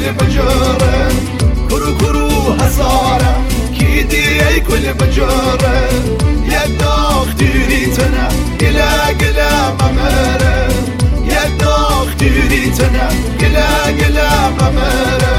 كل بجارة كرو كرو هزارة كيدي أي كل بجارة يا داختري تنا قلا قلا ممارة يا داختري تنا قلا قلا ممارة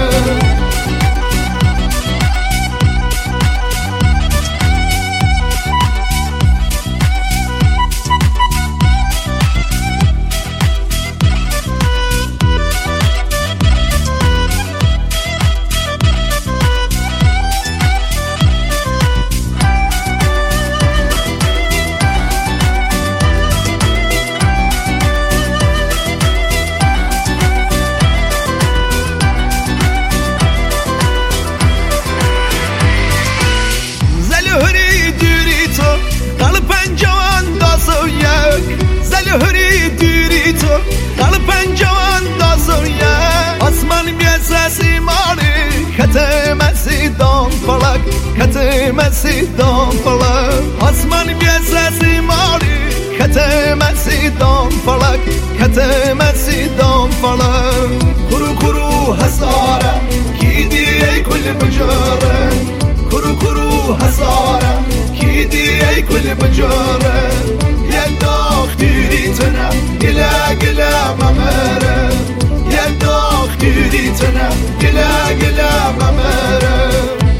زلهری دیری تو قلبن جوان دازویه اسمان بیسسی ماری کتمسی دام فلک کتمسی دام فلک اسمان بیسسی ماری کتمسی دام فلک کتمسی دام فلک کرو کرو هزاره کیدی ای کل بجاره کرو کرو هزاره کیدی ای کل بجاره يا داختري تنا قلا قلا ممارة يا داختري تنا قلا قلا ممارة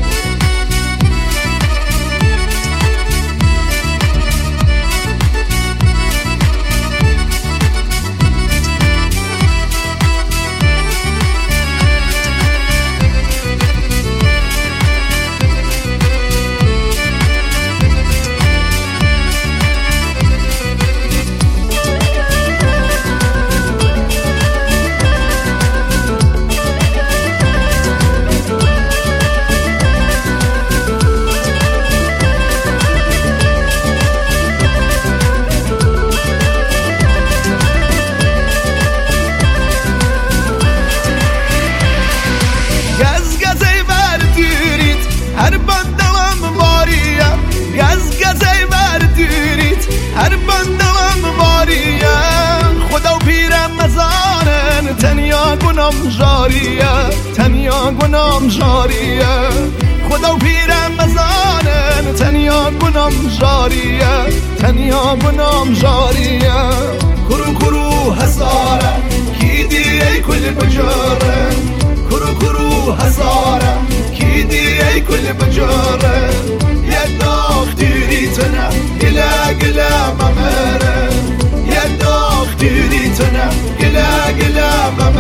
هر بندلم واریه گز گزی بردیرید هر بندلم واریه خدا و پیرم مزانن تنیا گنام جاریه تنیا گنام جاریه خدا و پیرم مزانن تنیا گنام جاریه تنیا گنام جاریه کرو کرو هزاره کیدی ای کل بجاره کرو کرو هزاره كيدي أي كل بجارة يا داختري تنا قلا قلا ممارة يا داختري تنا قلا قلا ممارة